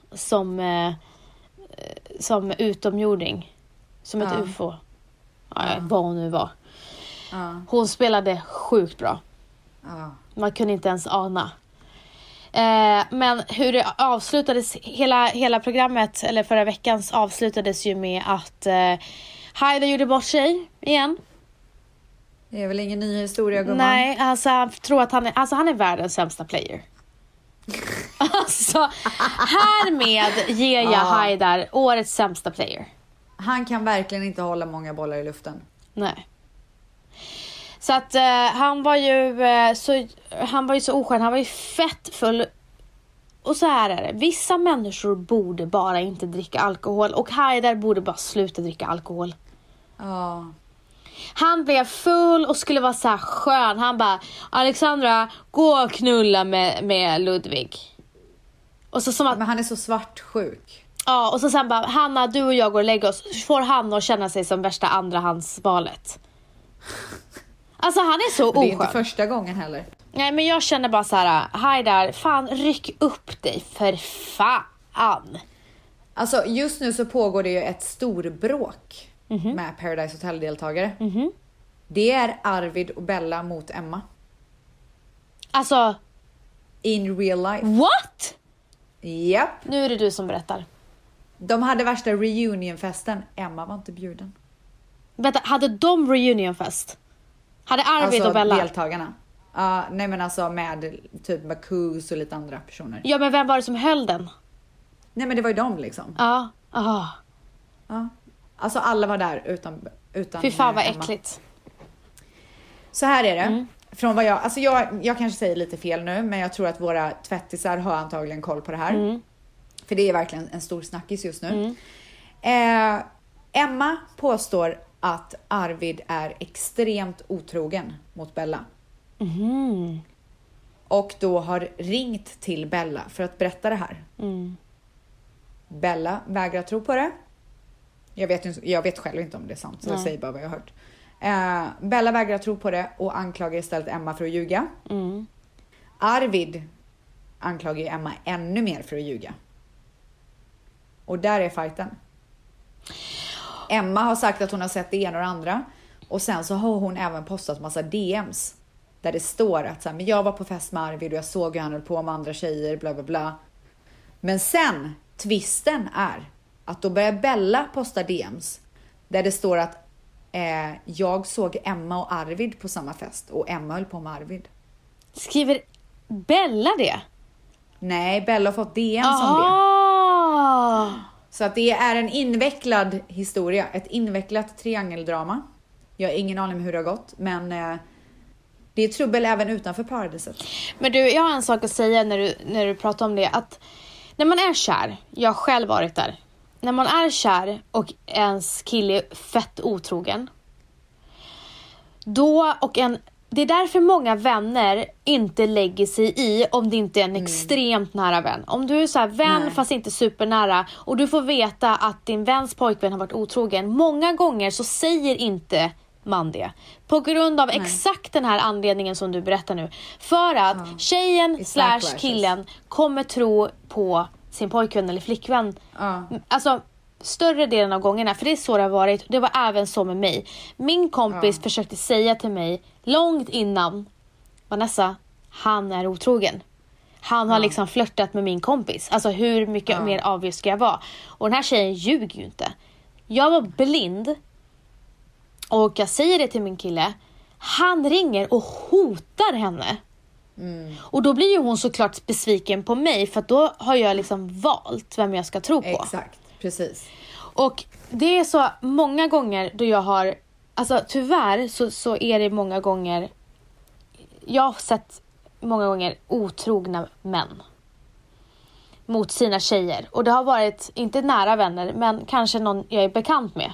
S4: som utomjording, som ett UFO. Ja, vad hon nu var.
S5: Ja.
S4: Hon spelade sjukt bra.
S5: Ja.
S4: Man kunde inte ens ana. Men hur det avslutades, hela programmet, eller förra veckans, avslutades ju med att Haida gjorde bort sig igen.
S5: Det är väl ingen ny historia, gumman?
S4: Nej, alltså jag tror att han är världens sämsta player. Alltså, härmed ger jag Haidar årets sämsta player.
S5: Han kan verkligen inte hålla många bollar i luften.
S4: Nej. Så att han var ju så oskön, han var ju fett full. Och så här är det, vissa människor borde bara inte dricka alkohol, och Haidar borde bara sluta dricka alkohol.
S5: Ja.
S4: Han blev full och skulle vara så här skön. Han bara, Alexandra, gå och knulla med Ludvig. Och så som att,
S5: Men han är så svartsjuk.
S4: ja, och så sen bara, Hanna, du och jag går och lägger oss. Får han att känna sig som värsta andrahandsvalet. Alltså han är så
S5: Det är
S4: oskön.
S5: inte första gången heller.
S4: Nej, men jag känner bara så här, Haidar, fan, ryck upp dig för fan.
S5: Alltså just nu så pågår det ju ett storbråk med Paradise Hotel-deltagare. Det är Arvid och Bella mot Emma.
S4: Alltså,
S5: In real life.
S4: what?
S5: Japp.
S4: Nu är det du som berättar.
S5: De hade värsta reunionfesten. Emma var inte bjuden.
S4: Vänta, hade de reunionfest? Hade Arvid
S5: Alltså
S4: och Bella?
S5: deltagarna. Nej men alltså med typ Marcus och lite andra personer.
S4: Ja, men vem var det som höll den?
S5: Nej men det var ju de liksom.
S4: Ja,
S5: Ja. Alltså alla var där utan
S4: fy fan vad
S5: Emma.
S4: äckligt.
S5: Så här är det. Från vad jag kanske säger lite fel nu, men jag tror att våra tvättisar har antagligen koll på det här. För det är verkligen en stor snackis just nu. Emma påstår att Arvid är extremt otrogen mot Bella. Och då har ringt till Bella för att berätta det här. Bella vägrar tro på det. Jag vet själv inte om det är sant, så jag säger bara vad jag har hört. Bella vägrar tro på det och anklagar istället Emma för att ljuga. Arvid anklagar Emma ännu mer för att ljuga. Och där är fighten. Emma har sagt att hon har sett det ena och det andra. Och sen så har hon även postat massa DMs. Där det står att så här, men jag var på fest med Arvid och jag såg hur han höll på med andra tjejer, bla bla bla. Men sen, twisten är att då börjar Bella posta DMs. Där det står att jag såg Emma och Arvid på samma fest. Och Emma höll på med Arvid.
S4: Skriver Bella det?
S5: Nej, Bella har fått DMs om det. Så att det är en invecklad historia. Ett invecklat triangeldrama. Jag har ingen aning om hur det har gått. Men det är trubbel även utanför paradiset.
S4: Men du, jag har en sak att säga när du pratar om det. Att när man är kär, jag har själv varit där. När man är kär och ens kille är fett otrogen. Det är därför många vänner inte lägger sig i om det inte är en extremt nära vän. Om du är så här vän fast inte supernära och du får veta att din väns pojkvän har varit otrogen. Många gånger så säger inte man det. På grund av exakt den här anledningen som du berättar nu. För att tjejen / killen kommer tro på sin pojkvän eller flickvän. Alltså större delen av gångerna, för det är så det har varit. Det var även så med mig. Min kompis försökte säga till mig långt innan: Vanessa, han är otrogen. Han har liksom flörtat med min kompis. Alltså hur mycket mer avvis ska jag vara? Och den här tjejen ljuger ju inte. Jag var blind. Och jag säger det till min kille. Han ringer och hotar henne. Och då blir ju hon såklart besviken på mig. För att då har jag liksom valt vem jag ska tro på.
S5: Exakt, precis.
S4: Och det är så många gånger då jag har... Alltså tyvärr så är det många gånger... Jag har sett många gånger otrogna män mot sina tjejer. Och det har varit, inte nära vänner, men kanske någon jag är bekant med.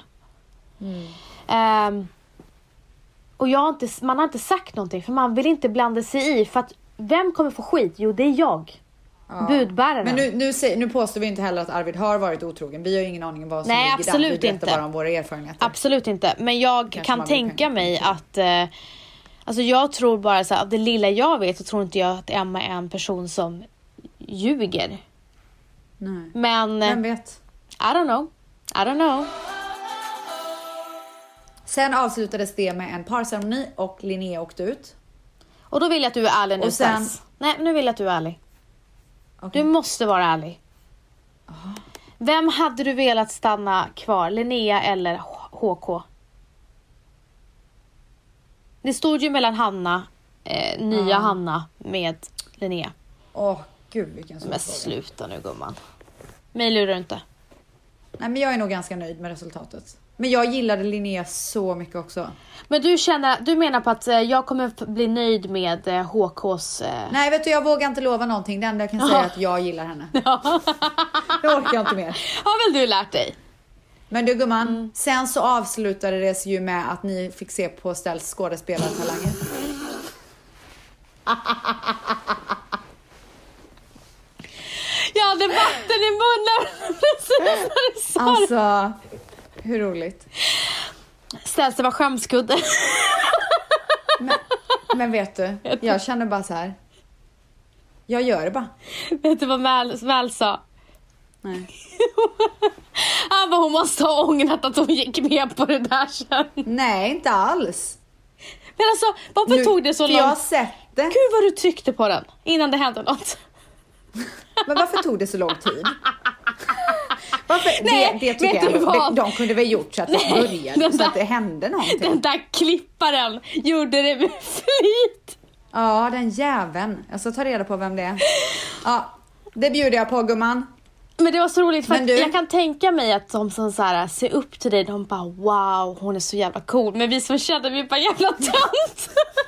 S4: Och man har inte sagt någonting, för man vill inte blanda sig i. För att vem kommer få skit? Jo, det är jag. Budbäraren.
S5: Men nu påstår vi inte heller att Arvid har varit otrogen. Vi har ju ingen aning om vad som ligger där.
S4: Absolut
S5: Vi
S4: inte.
S5: Bara om våra erfarenheter.
S4: Absolut inte. Men jag kan tänka mig att... alltså jag tror bara så här, av det lilla jag vet så tror inte jag att Emma är en person som ljuger.
S5: Nej.
S4: Men...
S5: Vem vet?
S4: I don't know.
S5: Sen avslutades det med en parceremoni och Linnea åkte ut.
S4: Och då vill jag att du är ärlig nu.
S5: Och sen...
S4: Nej, nu vill jag att du är ärlig.
S5: Okay.
S4: Du måste vara ärlig. Vem hade du velat stanna kvar? Linnea eller HK? Det stod ju mellan Hanna, nya Hanna med Linnea.
S5: Gud vilken svår
S4: Men
S5: fråga.
S4: sluta nu gumman. Mig lurar du inte.
S5: Nej, men jag är nog ganska nöjd med resultatet. Men jag gillade Linnea så mycket också.
S4: Men du menar på att jag kommer bli nöjd med HKs...
S5: Nej, vet du, jag vågar inte lova någonting. Det enda jag kan säga är att jag gillar henne. Det orkar jag inte mer.
S4: Har väl du lärt dig?
S5: Men du gumman, sen så avslutade det ju med att ni fick se på Stells skådespelartalanger.
S4: Jag hade vatten i munnen precis när du sa det.
S5: Alltså, hur roligt.
S4: Ställs det var skämskudde.
S5: Men vet du, jag känner bara så här. Jag gör det bara.
S4: Vet du vad Väl sa?
S5: Nej.
S4: Han bara, hon måste ha ångrat att hon gick med på det där sen.
S5: Nej, inte alls.
S4: Men alltså, varför tog det så långt?
S5: Jag har sett det.
S4: Gud vad du tryckte på den innan det hände något.
S5: Men varför tog det så lång tid? Varför?
S4: Nej,
S5: det tycker
S4: vet du vad?
S5: jag. De kunde väl gjort så att det började, så att det hände någonting.
S4: Den där klipparen gjorde det med flit.
S5: Ja, den jäveln. Jag ska ta reda på vem det är. Ja, det bjuder jag på, gumman.
S4: Men det var så roligt för
S5: Men
S4: att
S5: du...
S4: jag kan tänka mig att de som så här, ser upp till dig, de bara wow, hon är så jävla cool. Men vi som kände, vi bara jävla tönt.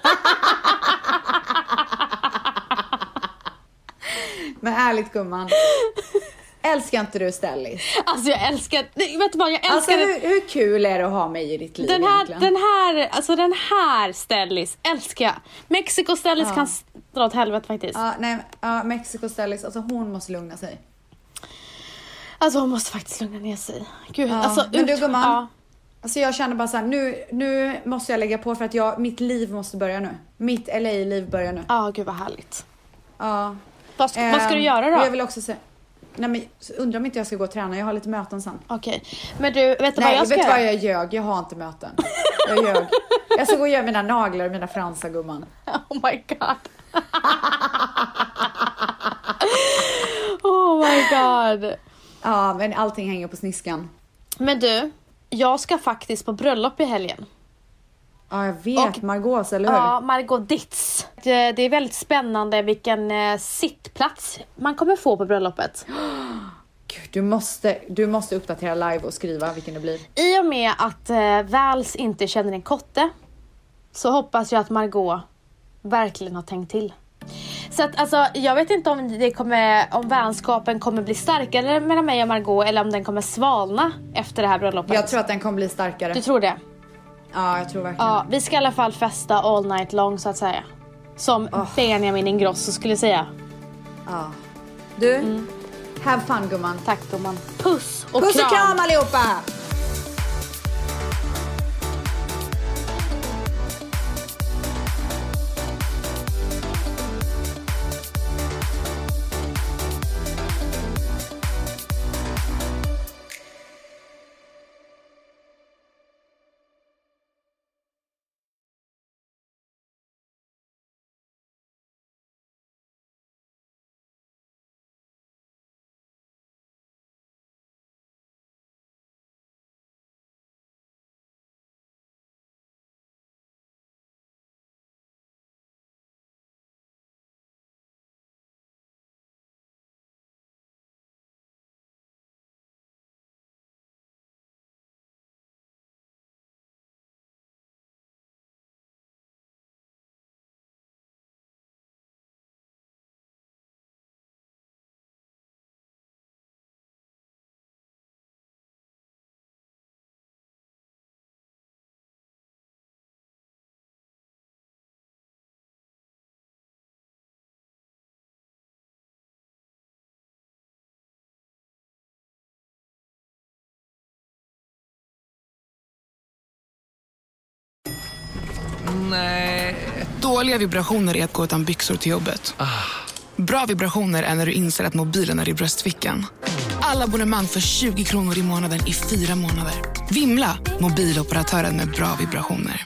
S5: Men ärligt gumman. Älskar inte du Stellis?
S4: Alltså jag älskar, vet du vad, jag älskar
S5: alltså, hur kul är det att ha mig i ditt liv
S4: den
S5: egentligen?
S4: den här Stellis älskar jag. Mexico Stellis kan dra åt helvete faktiskt.
S5: Ja, Mexico Stellis, alltså hon måste lugna sig.
S4: Alltså hon måste faktiskt lugna ner sig. Gud,
S5: Ja,
S4: alltså
S5: men du gumman, alltså jag känner bara så här, nu måste jag lägga på för att mitt liv måste börja nu. Mitt LA-liv börjar nu.
S4: Ja, gud vad härligt.
S5: Ja.
S4: Vad ska du göra då?
S5: Jag vill också säga, nej men undrar om inte jag ska gå och träna, jag har lite möten sen.
S4: Okej, men du, vet du vad jag ska göra?
S5: Nej, vet du vad jag har inte möten. Jag ljög. Jag ska gå och göra mina naglar och mina fransar, gumman.
S4: Oh my god. Oh my god.
S5: Ja, men allting hänger på sniskan.
S4: Men du, jag ska faktiskt på bröllop i helgen.
S5: Ja, jag vet. Margaux, eller hur?
S4: Ja, Margot Ditz. Det är väldigt spännande vilken sittplats man kommer få på bröllopet.
S5: Gud, du måste uppdatera live och skriva vilken det blir.
S4: I och med att Väls inte känner en kotte så hoppas jag att Margot verkligen har tänkt till. Så att alltså, jag vet inte om vänskapen kommer bli starkare mellan mig och Margot, eller om den kommer svalna efter det här bröllopet.
S5: Jag tror att den kommer bli starkare.
S4: Du tror det?
S5: Ja, jag tror verkligen.
S4: Ja, vi ska i alla fall festa all night long, så att säga. Som Benjamin Ingrosso skulle säga.
S5: Ja. Du, have fun gumman.
S4: Tack gumman. Puss och
S5: Puss och kram allihopa!
S6: Nej. Dåliga vibrationer är att gå utan byxor till jobbet. Bra vibrationer är när du inser att mobilen är i bröstfickan. Alla abonnemang för 20 kronor i månaden i 4 månader. Vimla, mobiloperatören med bra vibrationer.